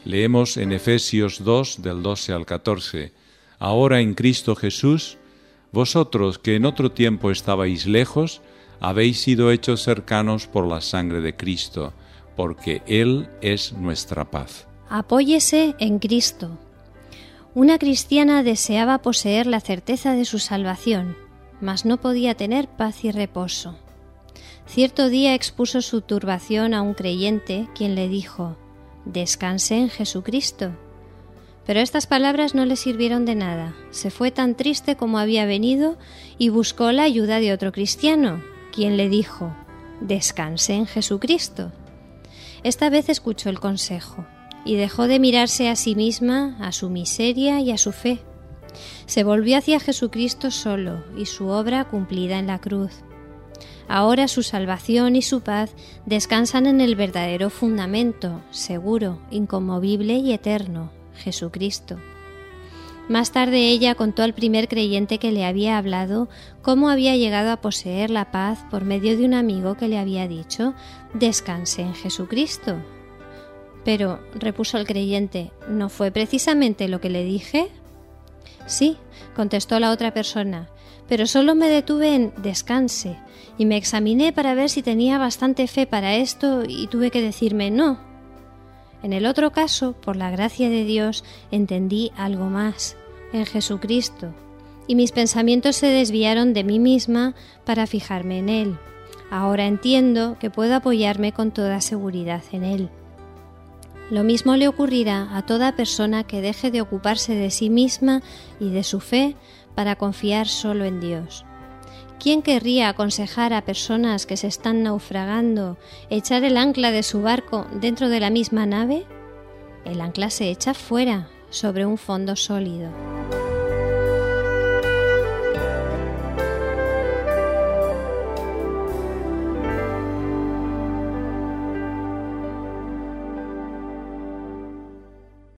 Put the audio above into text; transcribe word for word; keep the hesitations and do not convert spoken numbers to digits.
Leemos en Efesios dos, del doce al catorce. Ahora en Cristo Jesús, vosotros que en otro tiempo estabais lejos, habéis sido hechos cercanos por la sangre de Cristo, porque Él es nuestra paz. Apóyese en Cristo. Una cristiana deseaba poseer la certeza de su salvación, mas no podía tener paz y reposo. Cierto día expuso su turbación a un creyente, quien le dijo: «Descanse en Jesucristo». Pero estas palabras no le sirvieron de nada. Se fue tan triste como había venido y buscó la ayuda de otro cristiano, quien le dijo: «Descanse en Jesucristo». Esta vez escuchó el consejo y dejó de mirarse a sí misma, a su miseria y a su fe. Se volvió hacia Jesucristo solo y su obra cumplida en la cruz. Ahora su salvación y su paz descansan en el verdadero fundamento, seguro, inconmovible y eterno, Jesucristo. Más tarde ella contó al primer creyente que le había hablado cómo había llegado a poseer la paz por medio de un amigo que le había dicho: «Descanse en Jesucristo». «Pero», repuso el creyente, «¿no fue precisamente lo que le dije?» «Sí», contestó la otra persona, «pero solo me detuve en descanse y me examiné para ver si tenía bastante fe para esto y tuve que decirme no». En el otro caso, por la gracia de Dios, entendí algo más, en Jesucristo, y mis pensamientos se desviaron de mí misma para fijarme en Él. Ahora entiendo que puedo apoyarme con toda seguridad en Él. Lo mismo le ocurrirá a toda persona que deje de ocuparse de sí misma y de su fe para confiar solo en Dios. ¿Quién querría aconsejar a personas que se están naufragando echar el ancla de su barco dentro de la misma nave? El ancla se echa fuera, sobre un fondo sólido.